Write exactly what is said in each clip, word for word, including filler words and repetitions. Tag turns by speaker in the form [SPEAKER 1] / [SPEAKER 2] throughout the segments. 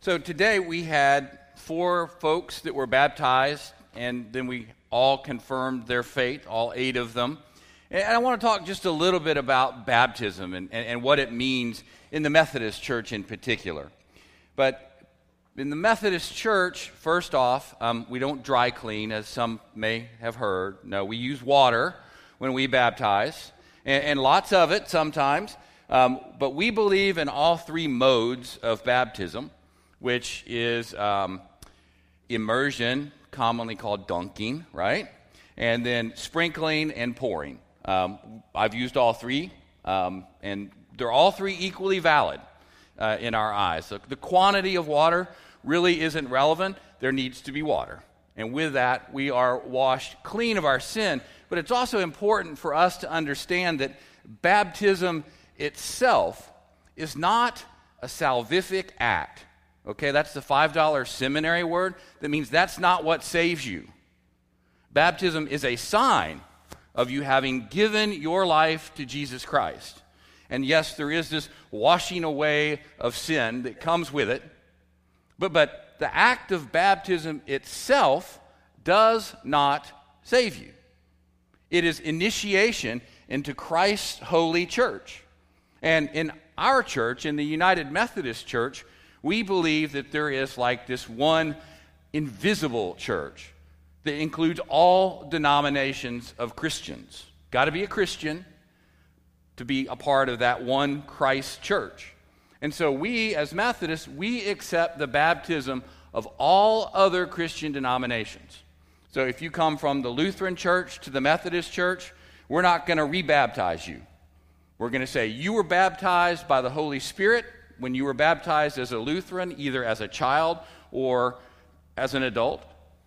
[SPEAKER 1] So today we had four folks that were baptized, and then we all confirmed their faith, all eight of them. And I want to talk just a little bit about baptism and, and, and what it means in the Methodist Church in particular. But in the Methodist Church, first off, um, we don't dry clean, as some may have heard. No, we use water when we baptize, and, and lots of it sometimes. Um, but we believe in all three modes of baptism, which is um, immersion, commonly called dunking, right? And then sprinkling and pouring. Um, I've used all three, um, and they're all three equally valid uh, in our eyes. So the quantity of water really isn't relevant. There needs to be water. And with that, we are washed clean of our sin. But it's also important for us to understand that baptism itself is not a salvific act. Okay, that's the five dollar seminary word. That means that's not what saves you. Baptism is a sign of you having given your life to Jesus Christ. And yes, there is this washing away of sin that comes with it. But, but the act of baptism itself does not save you. It is initiation into Christ's holy church. And in our church, in the United Methodist Church, we believe that there is like this one invisible church that includes all denominations of Christians. Got to be a Christian to be a part of that one Christ church. And so we, as Methodists, we accept the baptism of all other Christian denominations. So if you come from the Lutheran Church to the Methodist Church, we're not going to rebaptize you. We're going to say you were baptized by the Holy Spirit when you were baptized as a Lutheran, either as a child or as an adult.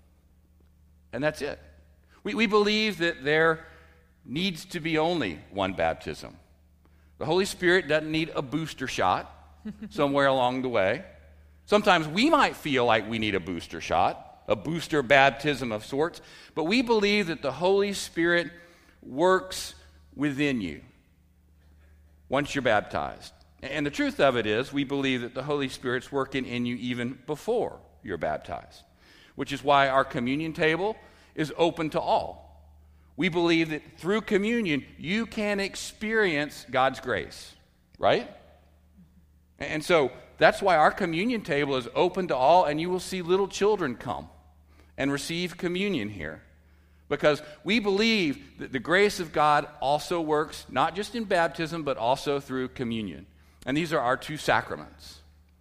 [SPEAKER 1] And that's it. We, we believe that there needs to be only one baptism. The Holy Spirit doesn't need a booster shot somewhere along the way. Sometimes we might feel like we need a booster shot, a booster baptism of sorts, but we believe that the Holy Spirit works within you once you're baptized. And the truth of it is, we believe that the Holy Spirit's working in you even before you're baptized, which is why our communion table is open to all. We believe that through communion, you can experience God's grace, right? And so that's why our communion table is open to all, and you will see little children come and receive communion here. Because we believe that the grace of God also works not just in baptism, but also through communion. And these are our two sacraments.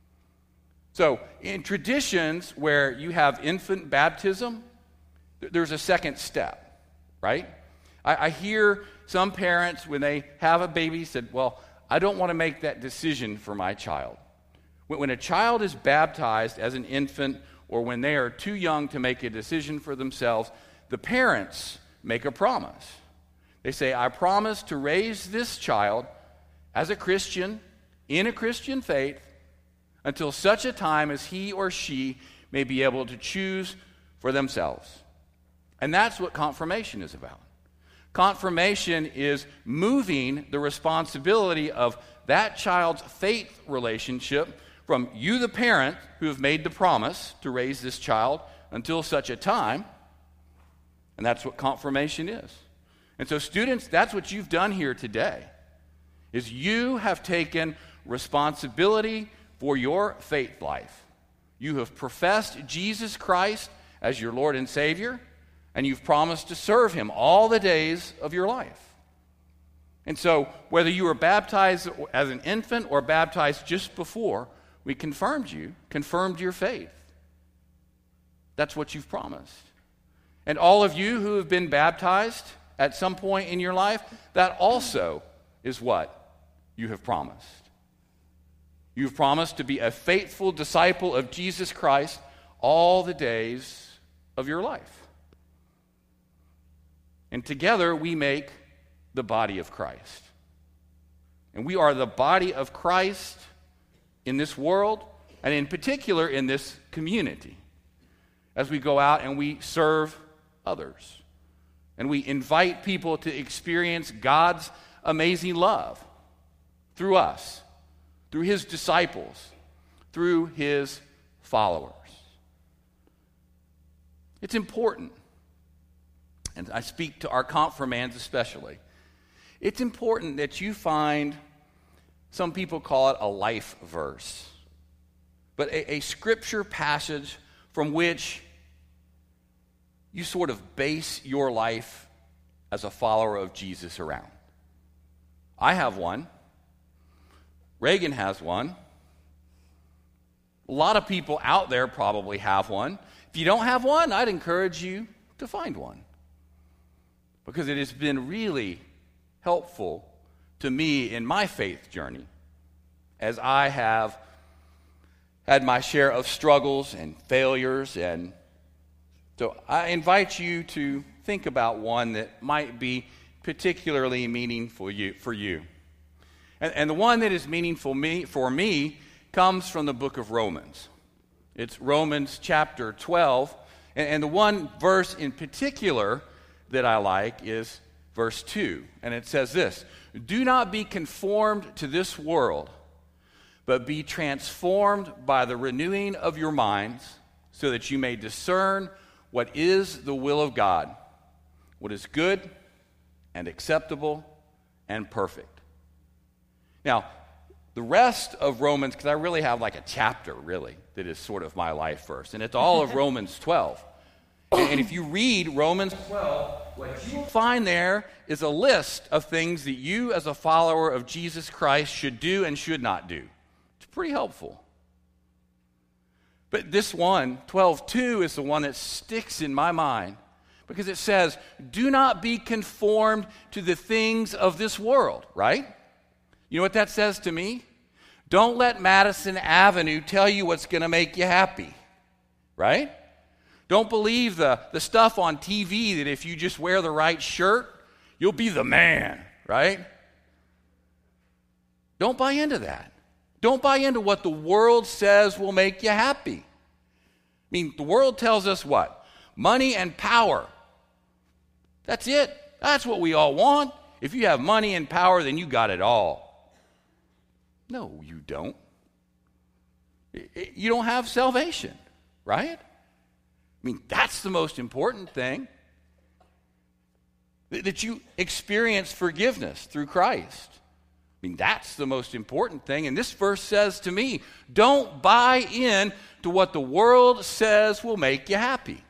[SPEAKER 1] So in traditions where you have infant baptism, there's a second step, right? I, I hear some parents, when they have a baby, said, well, I don't want to make that decision for my child. When, when a child is baptized as an infant, or when they are too young to make a decision for themselves, the parents make a promise. They say, I promise to raise this child as a Christian, in a Christian faith, until such a time as he or she may be able to choose for themselves. And that's what confirmation is about. Confirmation is moving the responsibility of that child's faith relationship from you, the parent, who have made the promise to raise this child until such a time. And that's what confirmation is. And so students, that's what you've done here today, is you have taken responsibility for your faith life. You have professed Jesus Christ as your Lord and Savior, and you've promised to serve Him all the days of your life. And so, whether you were baptized as an infant or baptized just before, we confirmed you, confirmed your faith. That's what you've promised. And all of you who have been baptized at some point in your life, that also is what you have promised. You've promised to be a faithful disciple of Jesus Christ all the days of your life. And together we make the body of Christ. And we are the body of Christ in this world, and in particular in this community, as we go out and we serve others. And we invite people to experience God's amazing love through us, through His disciples, through His followers. It's important, and I speak to our confirmands especially. It's important that you find, some people call it a life verse, but a, a scripture passage from which you sort of base your life as a follower of Jesus around. I have one. Reagan has one. A lot of people out there probably have one. If you don't have one, I'd encourage you to find one, because it has been really helpful to me in my faith journey as I have had my share of struggles and failures. And so I invite you to think about one that might be particularly meaningful you, for you. And, and the one that is meaningful me, for me comes from the book of Romans. It's Romans chapter twelve. And, and the one verse in particular that I like is verse two. And it says this: "Do not be conformed to this world, but be transformed by the renewing of your minds, so that you may discern what is the will of God, what is good and acceptable and perfect." Now, the rest of Romans, because I really have like a chapter, really, that is sort of my life verse, and it's all of Romans twelve. And if you read Romans twelve, what you'll find there is a list of things that you as a follower of Jesus Christ should do and should not do. It's pretty helpful. But this one, twelve two, is the one that sticks in my mind, because it says, "Do not be conformed to the things of this world," right? You know what that says to me? Don't let Madison Avenue tell you what's going to make you happy, right? Don't believe the, the stuff on T V that if you just wear the right shirt, you'll be the man, right? Don't buy into that. Don't buy into what the world says will make you happy. I mean, the world tells us what? Money and power. That's it. That's what we all want. If you have money and power, then you got it all. No, you don't. You don't have salvation, right? I mean, that's the most important thing. That you experience forgiveness through Christ. I mean, that's the most important thing. And this verse says to me, don't buy in to what the world says will make you happy.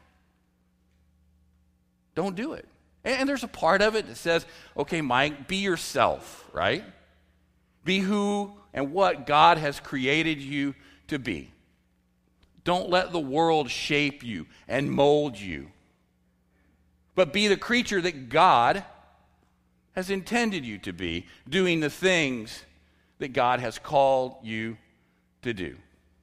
[SPEAKER 1] Don't do it. And there's a part of it that says, okay, Mike, be yourself, right? Be who and what God has created you to be. Don't let the world shape you and mold you, but be the creature that God has intended you to be, doing the things that God has called you to do.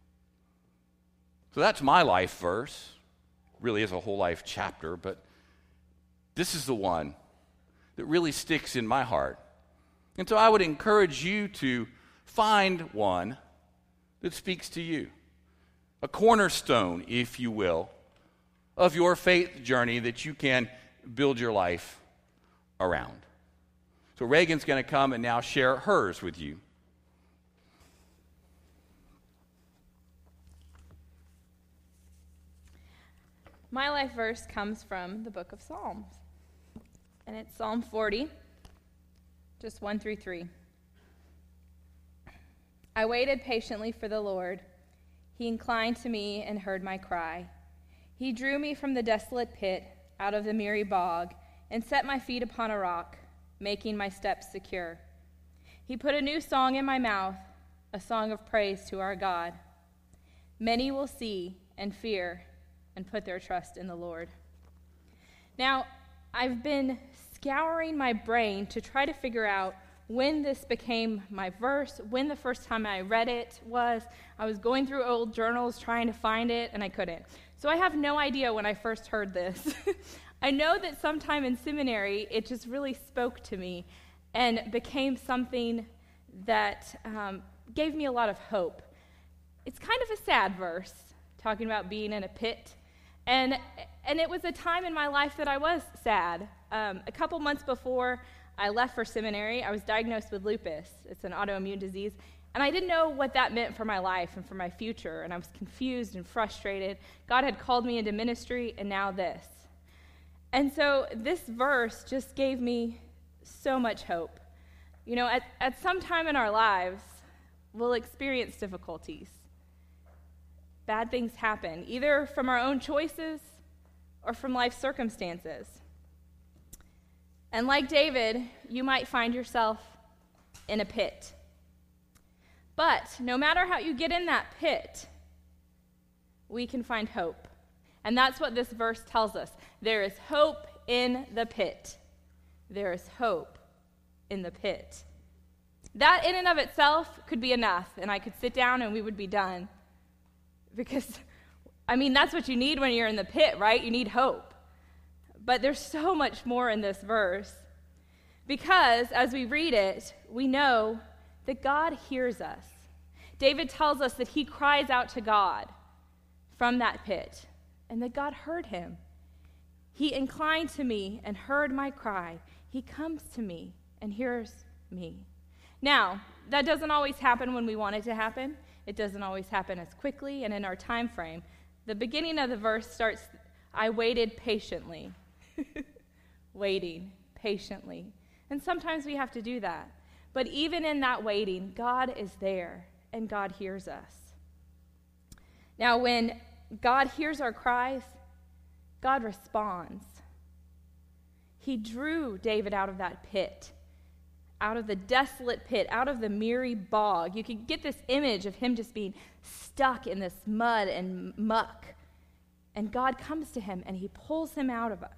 [SPEAKER 1] So that's my life verse. Really is a whole life chapter, but this is the one that really sticks in my heart. And so I would encourage you to find one that speaks to you. A cornerstone, if you will, of your faith journey that you can build your life around. So Reagan's going to come and now share hers with you.
[SPEAKER 2] My life verse comes from the book of Psalms, and it's Psalm forty, just one through three. I waited patiently for the Lord. He inclined to me and heard my cry. He drew me from the desolate pit, out of the miry bog, and set my feet upon a rock, making my steps secure. He put a new song in my mouth, a song of praise to our God. Many will see and fear and put their trust in the Lord. Now, I've been scouring my brain to try to figure out when this became my verse, when the first time I read it was. I was going through old journals trying to find it, and I couldn't. So I have no idea when I first heard this. I know that sometime in seminary, it just really spoke to me and became something that um, gave me a lot of hope. It's kind of a sad verse, talking about being in a pit. And and it was a time in my life that I was sad. Um, a couple months before I left for seminary, I was diagnosed with lupus. It's an autoimmune disease. And I didn't know what that meant for my life and for my future, and I was confused and frustrated. God had called me into ministry, and now this. And so this verse just gave me so much hope. You know, at, at some time in our lives, we'll experience difficulties. Bad things happen, either from our own choices or from life circumstances. And like David, you might find yourself in a pit. But no matter how you get in that pit, we can find hope. And that's what this verse tells us. There is hope in the pit. There is hope in the pit. That in and of itself could be enough, and I could sit down and we would be done. Because, I mean, that's what you need when you're in the pit, right? You need hope. But there's so much more in this verse. Because as we read it, we know that God hears us. David tells us that he cries out to God from that pit, and that God heard him. He inclined to me and heard my cry. He comes to me and hears me. Now, that doesn't always happen when we want it to happen. It doesn't always happen as quickly and in our time frame. The beginning of the verse starts, I waited patiently. Waiting patiently. And sometimes we have to do that. But even in that waiting, God is there and God hears us. Now, when God hears our cries, God responds. He drew David out of that pit, out of the desolate pit, out of the miry bog. You can get this image of him just being stuck in this mud and muck. And God comes to him and he pulls him out of it.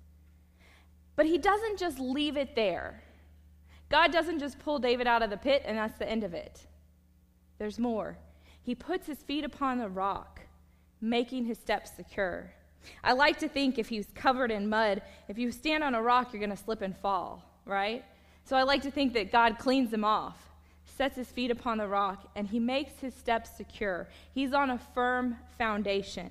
[SPEAKER 2] But he doesn't just leave it there. God doesn't just pull David out of the pit and that's the end of it. There's more. He puts his feet upon the rock, making his steps secure. I like to think if he's covered in mud, if you stand on a rock, you're going to slip and fall, right? So I like to think that God cleans him off, sets his feet upon the rock, and he makes his steps secure. He's on a firm foundation.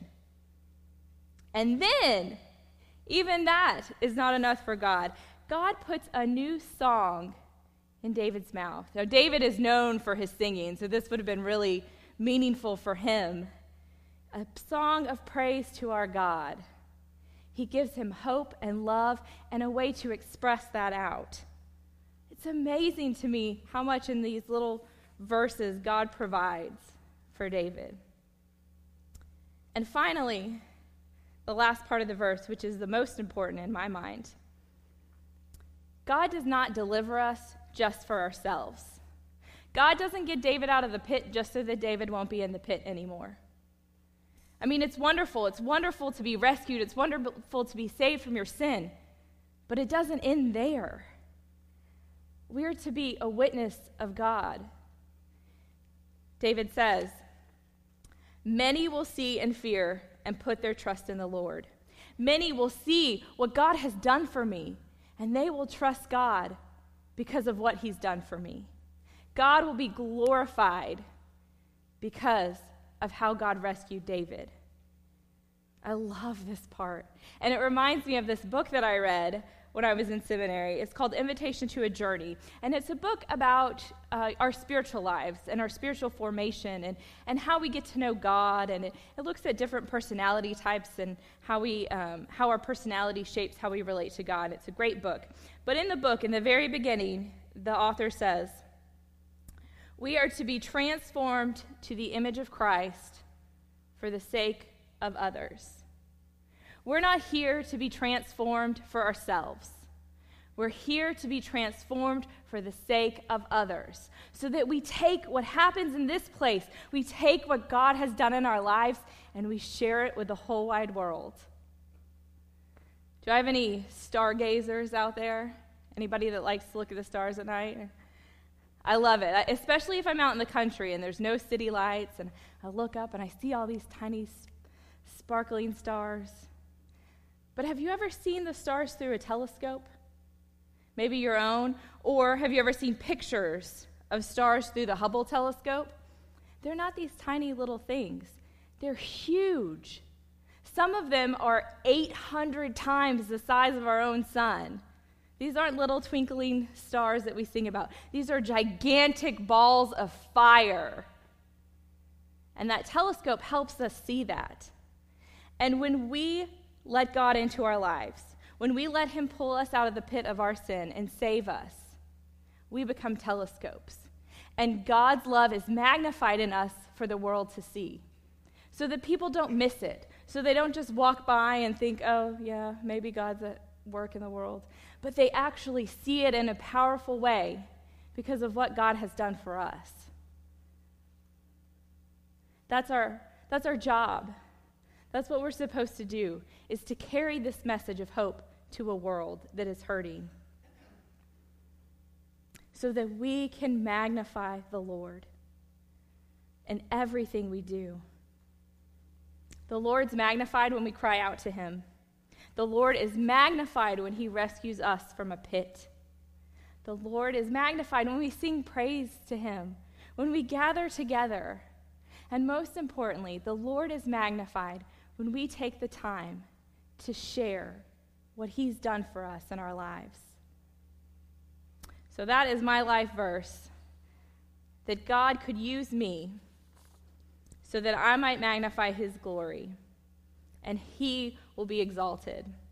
[SPEAKER 2] And then, even that is not enough for God. God puts a new song in David's mouth. Now, David is known for his singing, so this would have been really meaningful for him. A song of praise to our God. He gives him hope and love and a way to express that out. It's amazing to me how much in these little verses God provides for David. And finally, the last part of the verse, which is the most important in my mind. God does not deliver us just for ourselves. God doesn't get David out of the pit just so that David won't be in the pit anymore. I mean, it's wonderful. It's wonderful to be rescued. It's wonderful to be saved from your sin. But it doesn't end there. We're to be a witness of God. David says, many will see and fear and put their trust in the Lord. Many will see what God has done for me, and they will trust God because of what he's done for me. God will be glorified because of how God rescued David. I love this part. And it reminds me of this book that I read when I was in seminary. It's called Invitation to a Journey. And it's a book about uh, our spiritual lives and our spiritual formation and, and how we get to know God. And it, it looks at different personality types and how we um, how our personality shapes how we relate to God. It's a great book. But in the book, in the very beginning, the author says, we are to be transformed to the image of Christ for the sake of others. We're not here to be transformed for ourselves. We're here to be transformed for the sake of others, so that we take what happens in this place, we take what God has done in our lives, and we share it with the whole wide world. Do I have any stargazers out there? Anybody that likes to look at the stars at night? I love it, especially if I'm out in the country and there's no city lights, and I look up and I see all these tiny sparkling stars. But have you ever seen the stars through a telescope? Maybe your own. Or have you ever seen pictures of stars through the Hubble telescope? They're not these tiny little things. They're huge. Some of them are eight hundred times the size of our own sun. These aren't little twinkling stars that we sing about. These are gigantic balls of fire. And that telescope helps us see that. And when we let God into our lives, when we let him pull us out of the pit of our sin and save us, we become telescopes. And God's love is magnified in us for the world to see, so that people don't miss it, so they don't just walk by and think, oh, yeah, maybe God's at work in the world, but they actually see it in a powerful way because of what God has done for us. That's our, that's our job. That's what we're supposed to do, is to carry this message of hope to a world that is hurting, so that we can magnify the Lord in everything we do. The Lord's magnified when we cry out to him. The Lord is magnified when he rescues us from a pit. The Lord is magnified when we sing praise to him, when we gather together. And most importantly, the Lord is magnified when we take the time to share what he's done for us in our lives. So that is my life verse, that God could use me so that I might magnify his glory, and he will be exalted.